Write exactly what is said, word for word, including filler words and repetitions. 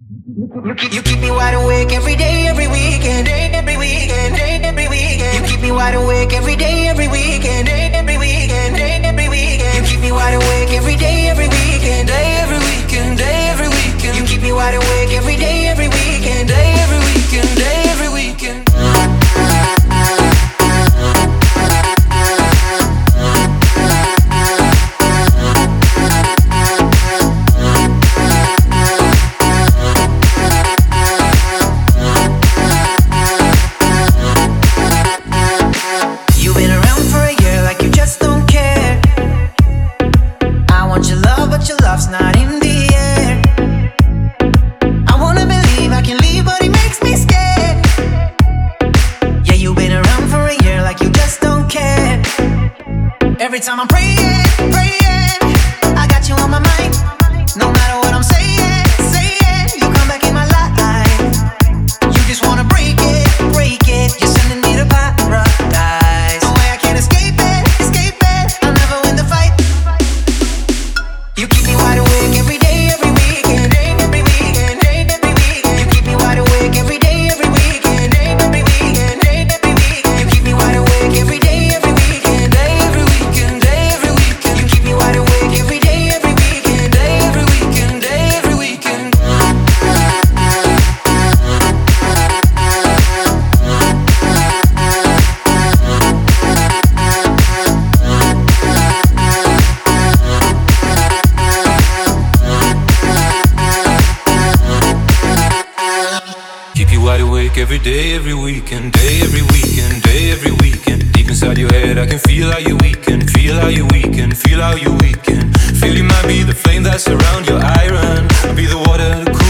You keep, you keep me wide awake every day, every weekend, day, every weekend, day, every weekend. You keep me wide awake every day, every weekend, day, every weekend, day, every weekend. You keep me wide awake every day, every weekend, day, every weekend, day, every weekend. You keep me wide awake every day, every weekend, day, every weekend, day, every weekend. Love's not in the air. I wanna believe I can leave, but it makes me scared. Yeah, you've been around for a year like you just don't care. Every time I'm praying, praying, I got you on my mind. No matter what I'm saying, saying, you come back in my life. You just wanna break it, break it. You're sending me to paradise. No way I can't escape it, escape it. I'll never win the fight. You keep me wide awake every day, every weekend, day, every weekend, day, every weekend. You keep me wide awake every day, every weekend, day, every weekend, day, every weekend. You keep me wide awake every day, every weekend, day, every weekend, day, every weekend. You keep me wide awake every day, every weekend, day, every weekend, day, every weekend. Keep you wide awake every day, every weekend, day, every weekend, day, every weekend. Deep inside your head, I can feel how you weaken, feel how you weaken, feel how you weaken. Feel you might be the flame that surround your iron. I'll be the water to cool